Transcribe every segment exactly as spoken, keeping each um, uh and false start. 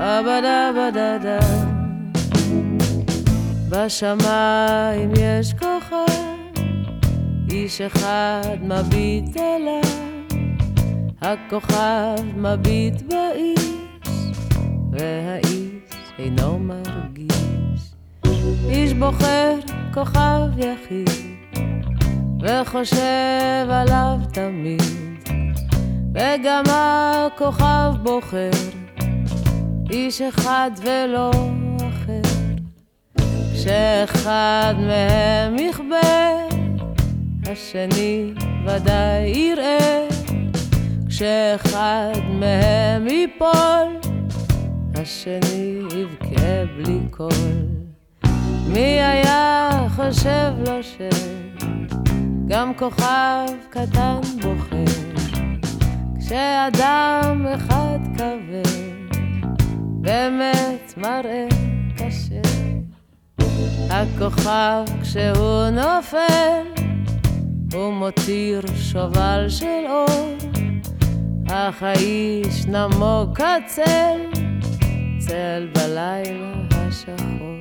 בדה בדה דה. בשמיים יש כוכב, איש אחד מביט אליו, הכוכב מביט באיש, והאיש אינו מרגיש. איש בוחר כוכב יחיד, וחושב עליו תמיד, וגם הכוכב בוחר איש אחד ולא אחר. כשאחד מהם יכבה, השני ודאי יראה. כשאחד מהם ייפול, השני יבכה בלי קול. מי היה חושב לו שגם כוכב קטן בוחר, כשאדם אחד כבד באמת מראה קשה. הכוכב כשהוא נופל, הוא מותיר שובל של אור, אך האיש נמוק הצל, צל בלילה השחור.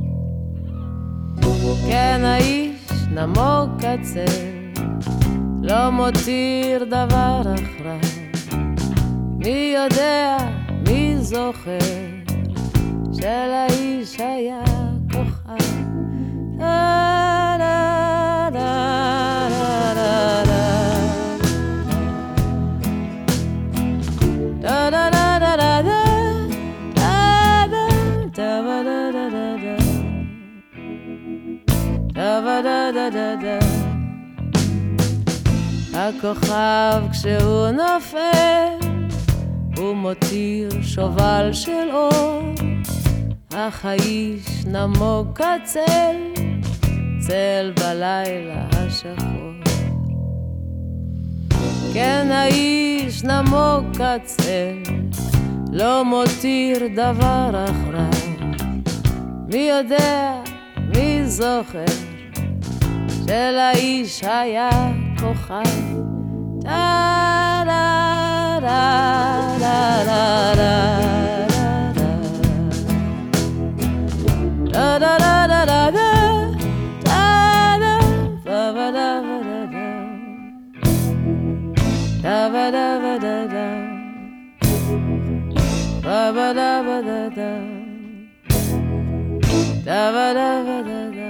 כן, האיש נמוק הצל, לא מותיר דבר אחריו. מי יודע, מי זוכר, שלאיש היה כוכב. דה דה דה דה דה דה דה דה דה דה. הכוכב כשהוא נופל, הוא מותיר שובל של אור, אך האיש נמוק הצל, צל בלילה השחור. כן, האיש נמוק הצל, לא מותיר דבר אחריו. מי יודע, מי זוכר, שלאיש היה כוכב. דה דה דה דה דה דה דה דה דה דה דה. Da ba da ba da da, da ba da ba da da.